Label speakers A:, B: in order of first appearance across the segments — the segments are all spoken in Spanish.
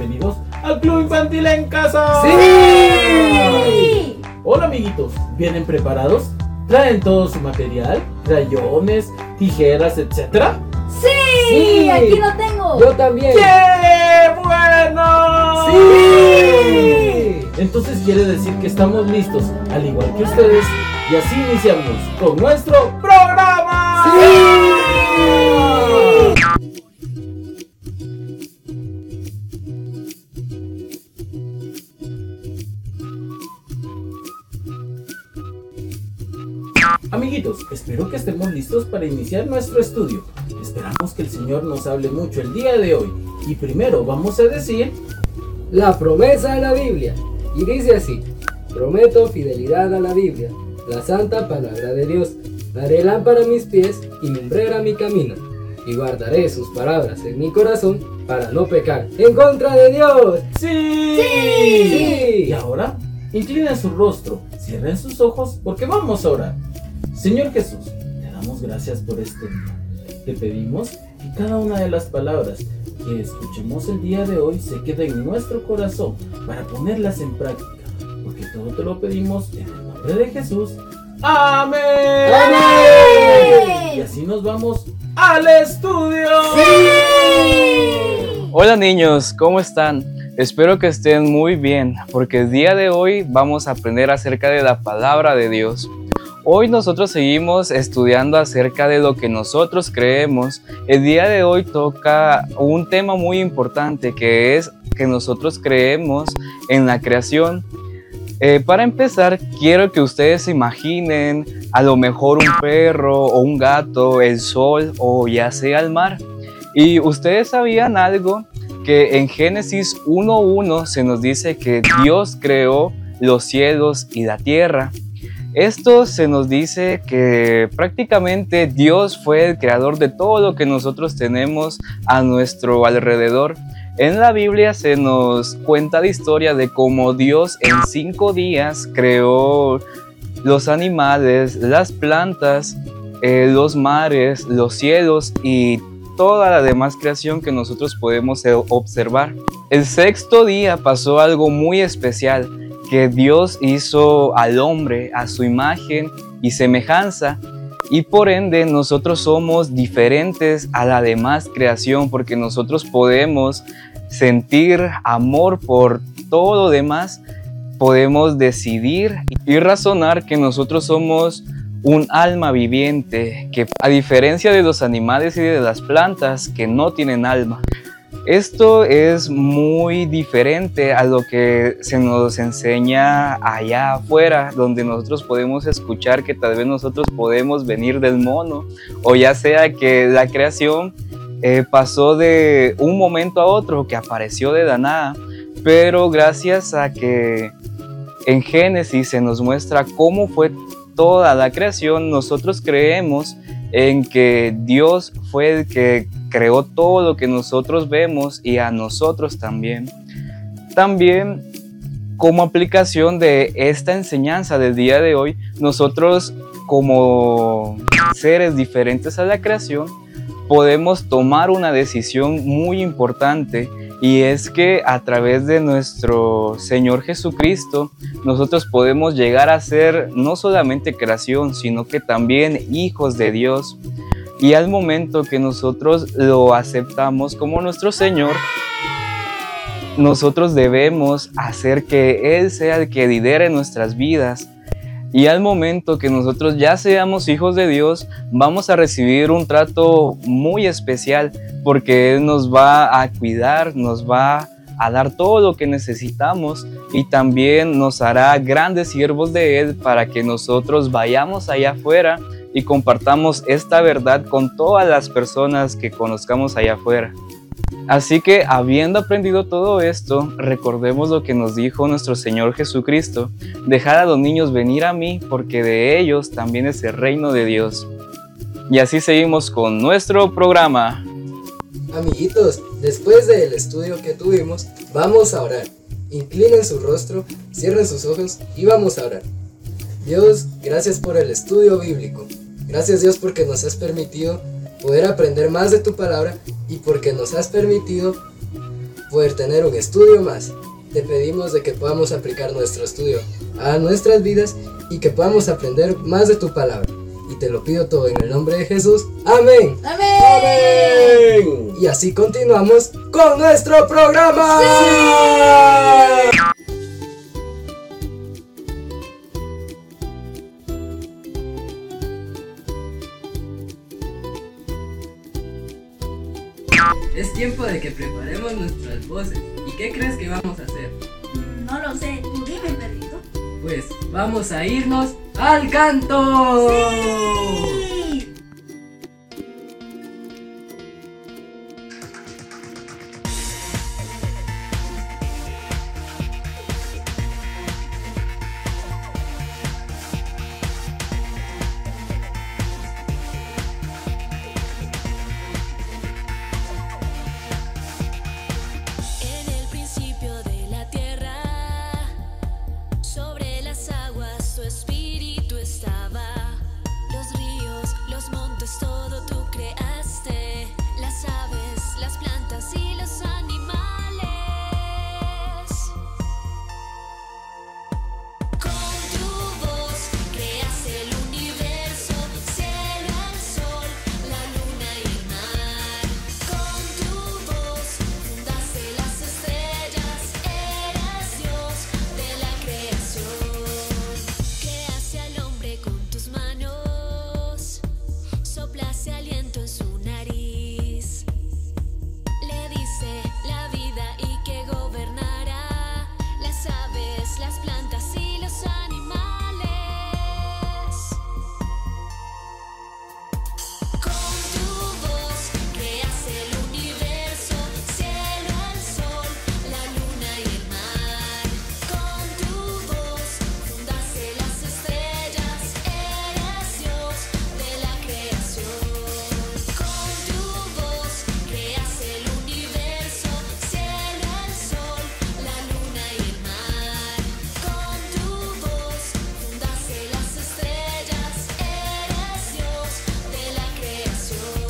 A: bienvenidos al Club Infantil en Casa.
B: ¡Sí!
A: Hola amiguitos, ¿vienen preparados? ¿Traen todo su material? ¿Crayones, tijeras, etcétera?
B: ¡Sí! Aquí lo tengo.
C: Yo también.
A: ¡Qué bueno!
C: ¡Sí!
A: Entonces quiere decir que estamos listos, al igual que ustedes, y así iniciamos con nuestro programa.
C: ¡Sí!
A: Amiguitos, espero que estemos listos para iniciar nuestro estudio. Esperamos que el Señor nos hable mucho el día de hoy. Y primero vamos a decir
C: La promesa de la Biblia. Y dice así: prometo fidelidad a la Biblia, la santa palabra de Dios. Daré lámpara a mis pies y lumbrera mi camino. Y guardaré sus palabras en mi corazón para no pecar en contra de Dios.
A: ¡Sí!
C: ¡Sí!
A: Y ahora, inclinen su rostro, cierren sus ojos porque vamos a orar. Señor Jesús, te damos gracias por este día. Te pedimos que cada una de las palabras que escuchemos el día de hoy se quede en nuestro corazón para ponerlas en práctica, porque todo te lo pedimos en el nombre de Jesús. ¡Amén!
B: ¡Amén!
A: Y así nos vamos al estudio.
B: ¡Sí!
D: Hola niños, ¿cómo están? Espero que estén muy bien, porque el día de hoy vamos a aprender acerca de la palabra de Dios. Hoy nosotros seguimos estudiando acerca de lo que nosotros creemos. El día de hoy toca un tema muy importante, que es que nosotros creemos en la creación. Para empezar, quiero que ustedes se imaginen a lo mejor un perro o un gato, el sol o ya sea el mar. Y ustedes sabían algo, que en Génesis 1:1 se nos dice que Dios creó los cielos y la tierra. Esto se nos dice que prácticamente Dios fue el creador de todo lo que nosotros tenemos a nuestro alrededor. En la Biblia se nos cuenta la historia de cómo Dios en 5 días creó los animales, las plantas, los mares, los cielos y toda la demás creación que nosotros podemos observar. El 6.º día pasó algo muy especial, que Dios hizo al hombre a su imagen y semejanza, y por ende nosotros somos diferentes a la demás creación, porque nosotros podemos sentir amor por todo lo demás, podemos decidir y razonar que nosotros somos un alma viviente, que a diferencia de los animales y de las plantas que no tienen alma. Esto es muy diferente a lo que se nos enseña allá afuera, donde nosotros podemos escuchar que tal vez nosotros podemos venir del mono, o ya sea que la creación pasó de un momento a otro, que apareció de la nada, pero gracias a que en Génesis se nos muestra cómo fue toda la creación, nosotros creemos en que Dios fue el que creó todo lo que nosotros vemos y a nosotros también. También, como aplicación de esta enseñanza del día de hoy, nosotros como seres diferentes a la creación podemos tomar una decisión muy importante, y es que a través de nuestro Señor Jesucristo nosotros podemos llegar a ser no solamente creación, sino que también hijos de Dios. Y al momento que nosotros lo aceptamos como nuestro Señor, nosotros debemos hacer que Él sea el que lidere nuestras vidas. Y al momento que nosotros ya seamos hijos de Dios, vamos a recibir un trato muy especial, porque Él nos va a cuidar, nos va a dar todo lo que necesitamos, y también nos hará grandes siervos de Él para que nosotros vayamos allá afuera y compartamos esta verdad con todas las personas que conozcamos allá afuera. Así que, habiendo aprendido todo esto, recordemos lo que nos dijo nuestro Señor Jesucristo: dejad a los niños venir a mí, porque de ellos también es el reino de Dios. Y así seguimos con nuestro programa.
C: Amiguitos, después del estudio que tuvimos, vamos a orar. Inclinen su rostro, cierren sus ojos y vamos a orar. Dios, gracias por el estudio bíblico. Gracias, Dios, porque nos has permitido poder aprender más de tu palabra, y porque nos has permitido poder tener un estudio más. Te pedimos de que podamos aplicar nuestro estudio a nuestras vidas y que podamos aprender más de tu palabra. Y te lo pido todo en el nombre de Jesús. Amén.
B: ¡Amén!
C: Y así continuamos con nuestro programa. Es tiempo de que preparemos nuestras voces. ¿Y qué crees que vamos a hacer?
B: No lo sé, tú dime, perrito.
C: Pues vamos a irnos al canto.
B: ¡Sí!
E: En el principio de la tierra, sobre las aguas tu espíritu estaba. Los ríos, los montes, todo tú creaste. Las aves, las plantas y los animales. Con tu voz creaste el universo, cielo, el sol, la luna y el mar. Con tu voz fundaste las estrellas, eres Dios de la creación. Creaste al hombre con tus manos, soplaste aliento en su nariz. Le diste la vida y que gobernara las aves, las plantas y los animales. Con tu voz creaste el universo, cielo, el sol, la luna y el mar. Con tu voz fundaste las estrellas, eres Dios de la creación. Con tu voz creaste el universo, cielo, el sol, la luna y el mar. Con tu voz fundaste las estrellas, eres Dios de la creación.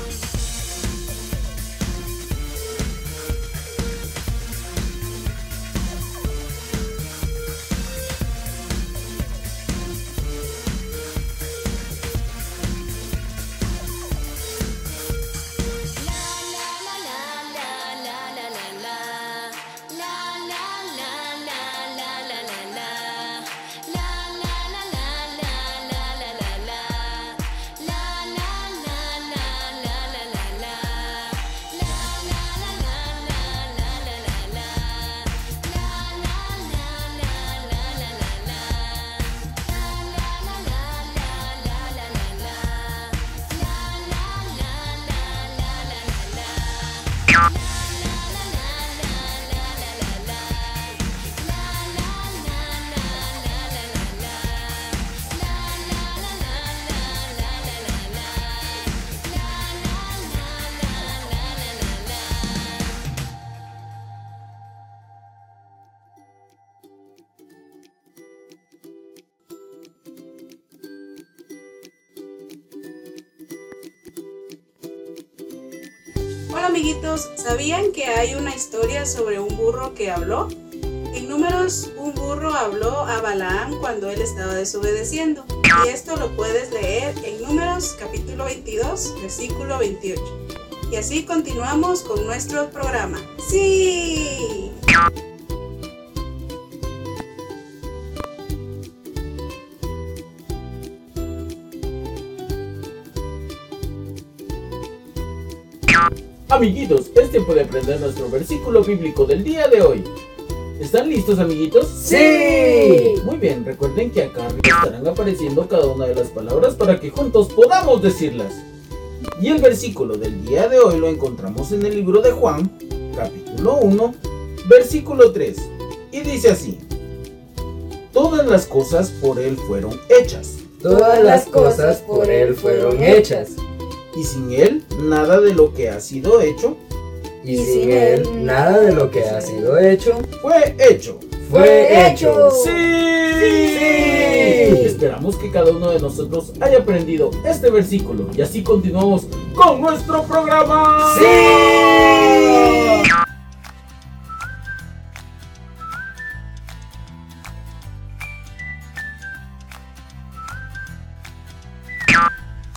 F: Hola amiguitos, ¿sabían que hay una historia sobre un burro que habló? En Números, un burro habló a Balaam cuando él estaba desobedeciendo. Y esto lo puedes leer en Números capítulo 22, versículo 28. Y así continuamos con nuestro programa. ¡Sí!
A: Amiguitos, es tiempo de aprender nuestro versículo bíblico del día de hoy. ¿Están listos, amiguitos?
C: ¡Sí!
A: Muy bien, recuerden que acá arriba estarán apareciendo cada una de las palabras para que juntos podamos decirlas. Y el versículo del día de hoy lo encontramos en el libro de Juan, capítulo 1, versículo 3. Y dice así: todas las cosas por él fueron hechas,
C: Todas las cosas por él fueron hechas,
A: y sin él nada de lo que ha sido hecho
C: y sin él nada de lo que ha sido hecho
A: fue hecho.
C: fue hecho.
A: ¡Sí!
C: ¡Sí!
A: Esperamos que cada uno de nosotros haya aprendido este versículo y así continuamos con nuestro programa.
C: ¡Sí!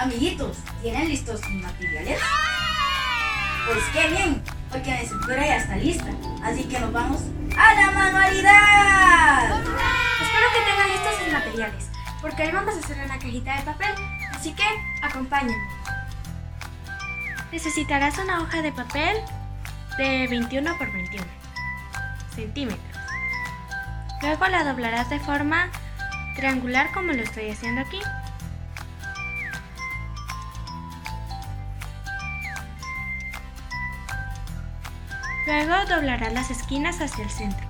B: Amiguitos, ¿tienen listos sus materiales? Pues qué bien, porque mi escritura ya está lista. Así que nos vamos a la manualidad.
G: Espero que tengan listos sus materiales, porque hoy vamos a hacer una cajita de papel, así que acompáñenme. Necesitarás una hoja de papel de 21 por 21 centímetros. Luego la doblarás de forma triangular como lo estoy haciendo aquí. Luego doblarás las esquinas hacia el centro.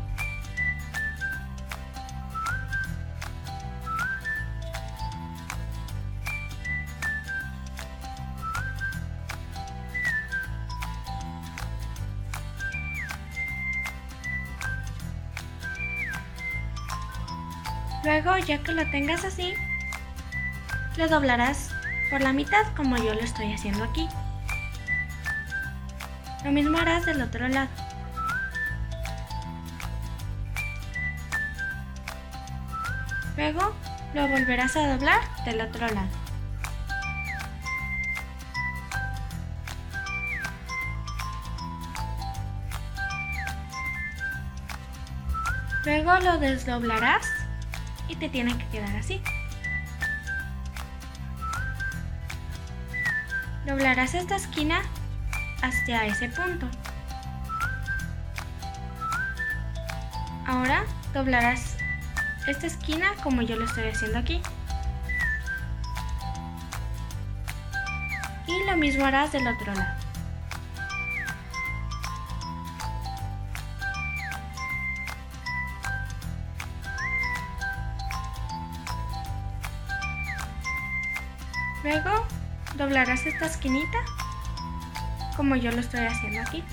G: Luego, ya que lo tengas así, lo doblarás por la mitad como yo lo estoy haciendo aquí. Lo mismo harás del otro lado. Luego lo volverás a doblar del otro lado. Luego lo desdoblarás y te tiene que quedar así. Doblarás esta esquina hasta ese punto. Ahora doblarás esta esquina como yo lo estoy haciendo aquí. Y lo mismo harás del otro lado. Luego doblarás esta esquinita como yo lo estoy haciendo aquí.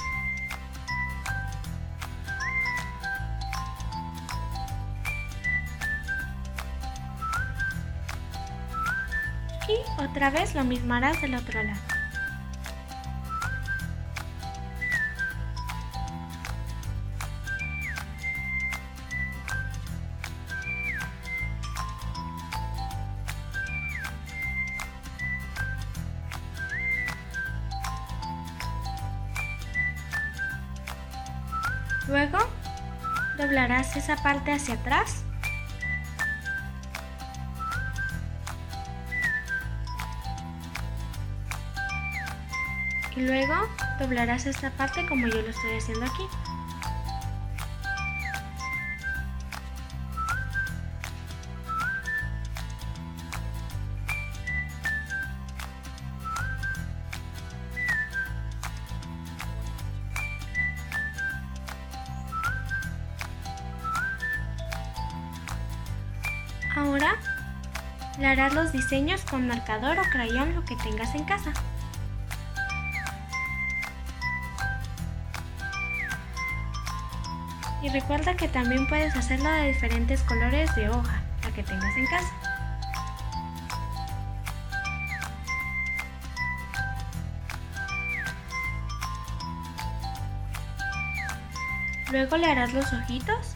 G: Y otra vez lo mismo harás del otro lado. Luego doblarás esa parte hacia atrás y luego doblarás esta parte como yo lo estoy haciendo aquí. Ahora le harás los diseños con marcador o crayón, lo que tengas en casa. Y recuerda que también puedes hacerlo de diferentes colores de hoja, la que tengas en casa. Luego le harás los ojitos.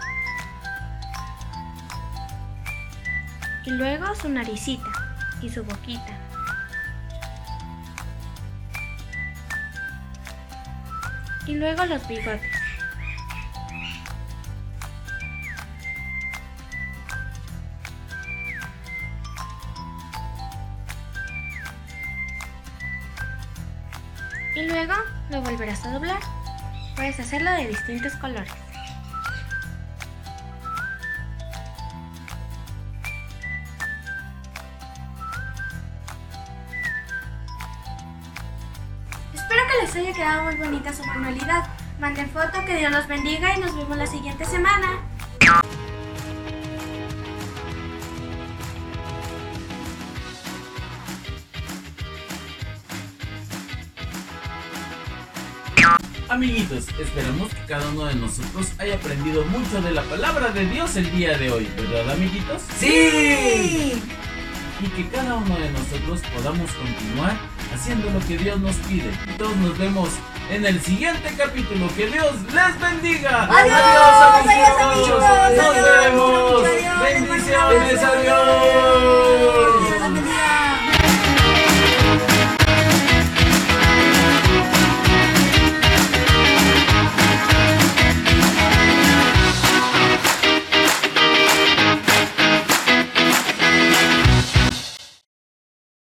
G: Y luego su naricita y su boquita. Y luego los bigotes. Y luego lo volverás a doblar. Puedes hacerlo de distintos colores. Espero que les haya quedado muy bonita su manualidad. Manden foto, que Dios los bendiga y nos vemos la siguiente semana.
A: Amiguitos, esperamos que cada uno de nosotros haya aprendido mucho de la palabra de Dios el día de hoy, ¿verdad, amiguitos?
C: ¡Sí!
A: Y que cada uno de nosotros podamos continuar haciendo lo que Dios nos pide. Y todos nos vemos en el siguiente capítulo. ¡Que Dios les bendiga!
B: ¡Adiós,
A: amiguitos!
B: amigos!
A: ¡Nos
B: ¡Adiós!
A: vemos!
B: Adiós,
A: ¡Bendiciones!
B: hermanos.
A: ¡Adiós!